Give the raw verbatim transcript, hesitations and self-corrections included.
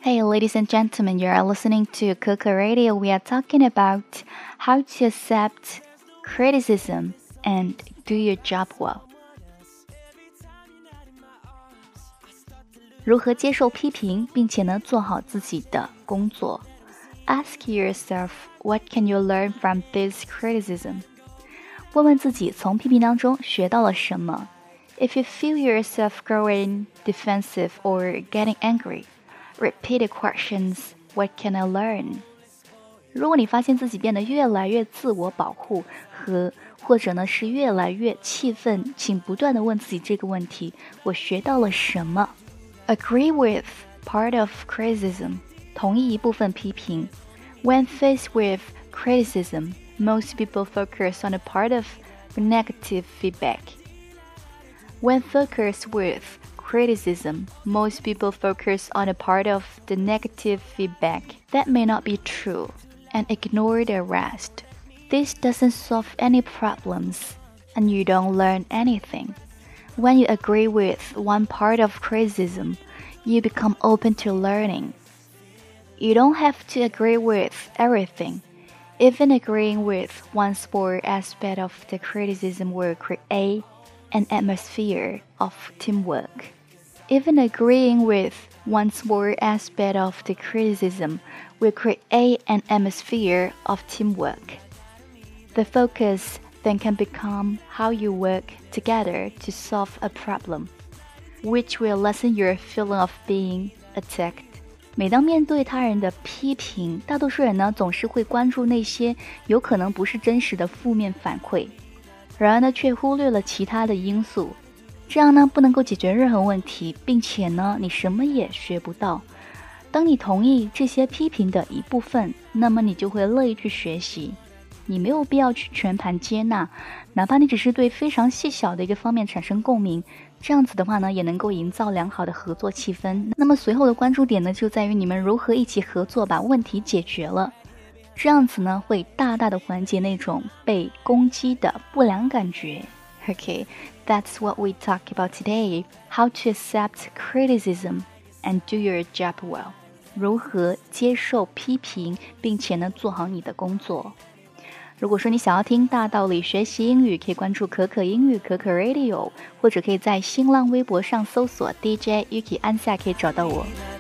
Hey, ladies and gentlemen, you are listening to Coco Radio. We are talking about how to accept criticism and do your job well. 如何接受批评，并且呢做好自己的工作 ？Ask yourself, what can you learn from this criticism? 问问自己，从批评当中学到了什么 ？If you feel yourself growing defensive or getting angry.Repeat the questions, what can I learn? 如果你发现自己变得越来越自我保护和或者呢是越来越气愤，请不断地问自己这个问题，我学到了什么 Agree with part of criticism, 同意一部分批评 When faced with criticism, most people focus on a part of negative feedback. When focused with criticism, most people focus on a part of the negative feedback. That may not be true, and ignore the rest. This doesn't solve any problems, and you don't learn anything. When you agree with one part of criticism, you become open to learning. You don't have to agree with everything. Even agreeing with one small aspect of the criticism will create an atmosphere of teamwork.Even agreeing with one small aspect of the criticism will create an atmosphere of teamwork. The focus then can become how you work together to solve a problem, which will lessen your feeling of being attacked. 每当面对他人的批评，大多数人呢总是会关注那些有可能不是真实的负面反馈，然而呢却忽略了其他的因素。这样呢不能够解决任何问题，并且呢你什么也学不到。当你同意这些批评的一部分，那么你就会乐意去学习。你没有必要去全盘接纳，哪怕你只是对非常细小的一个方面产生共鸣，这样子的话呢也能够营造良好的合作气氛。那么随后的关注点呢就在于你们如何一起合作把问题解决了。这样子呢会大大的缓解那种被攻击的不良感觉。Okay.That's what we talk about today, how to accept criticism and do your job well. 如何接受批评，并且呢做好你的工作。如果说你想要听大道理学习英语，可以关注可可英语可可 Radio， 或者可以在新浪微博上搜索 D J Yuki 安夏可以找到我。